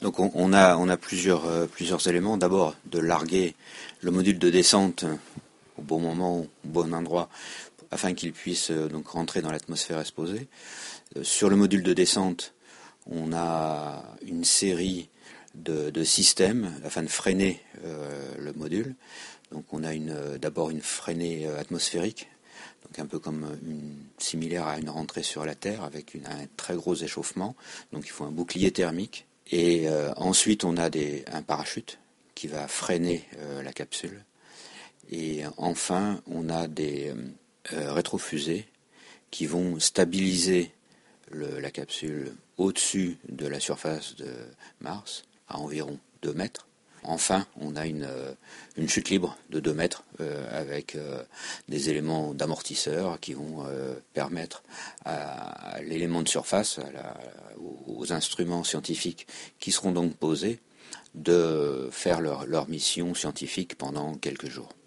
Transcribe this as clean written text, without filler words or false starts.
Donc on a plusieurs éléments. D'abord, de larguer le module de descente au bon moment, au bon endroit, afin qu'il puisse donc rentrer dans l'atmosphère exposée. Sur le module de descente, on a une série de systèmes afin de freiner le module. Donc on a d'abord une freinée atmosphérique, donc un peu similaire à une rentrée sur la Terre avec un très gros échauffement. Donc il faut un bouclier thermique. Et ensuite on a un parachute qui va freiner la capsule. Et enfin on a des rétrofusées qui vont stabiliser la capsule au-dessus de la surface de Mars, à environ 2 mètres. Enfin, on a une chute libre de 2 mètres avec des éléments d'amortisseur qui vont permettre à l'élément de surface, aux instruments scientifiques qui seront donc posés, de faire leur mission scientifique pendant quelques jours.